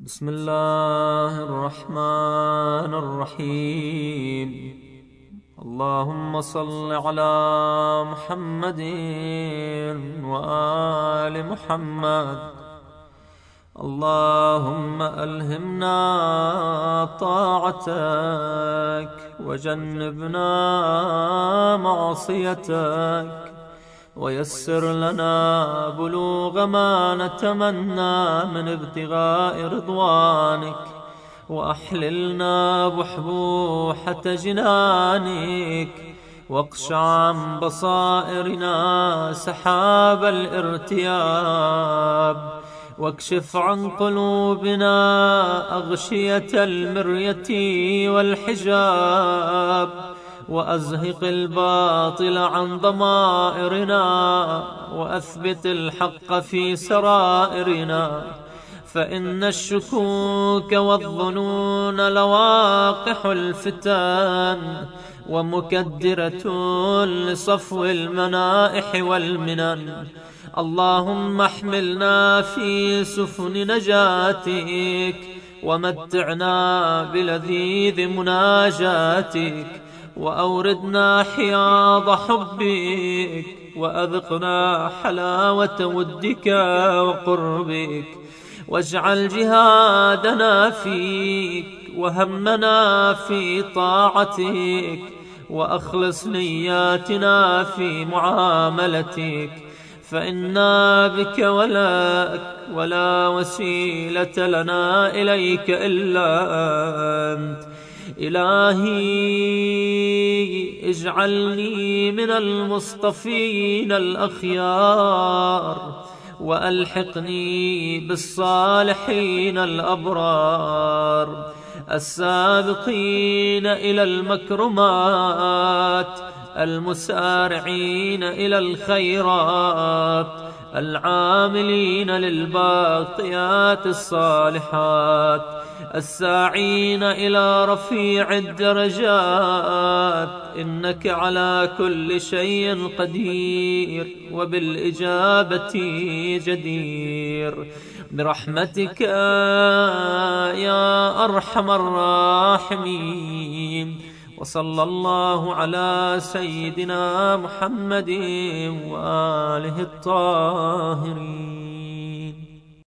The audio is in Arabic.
بسم الله الرحمن الرحيم. اللهم صل على محمد وآل محمد. اللهم ألهمنا طاعتك وجنبنا معصيتك، ويسر لنا بلوغ ما نتمنى من ابتغاء رضوانك، وأحللنا بحبوحة جنانك، واقشع عن بصائرنا سحاب الارتياب، واكشف عن قلوبنا أغشية المرية والحجاب، وأزهق الباطل عن ضمائرنا، وأثبت الحق في سرائرنا، فإن الشكوك والظنون لواقح الفتن، ومكدرة لصفو المنائح والمنن. اللهم احملنا في سفن نجاتك، ومتعنا بلذيذ مناجاتك، وأوردنا حياض حبك، وأذقنا حلاوة ودك وقربك، واجعل جهادنا فيك وهمنا في طاعتك، وأخلص نياتنا في معاملتك، فإنا بك ولا وسيلة لنا إليك إلا أنت. إلهي اجعلني من المصطفين الأخيار، وألحقني بالصالحين الأبرار، السابقين إلى المكرمات، المسارعين إلى الخيرات، العاملين للباقيات الصالحات، الساعين إلى رفيع الدرجات. إنك على كل شيء قدير، وبالإجابة جدير، برحمتك يا أرحم الراحمين. وصلى الله على سيدنا محمد وآله الطاهرين.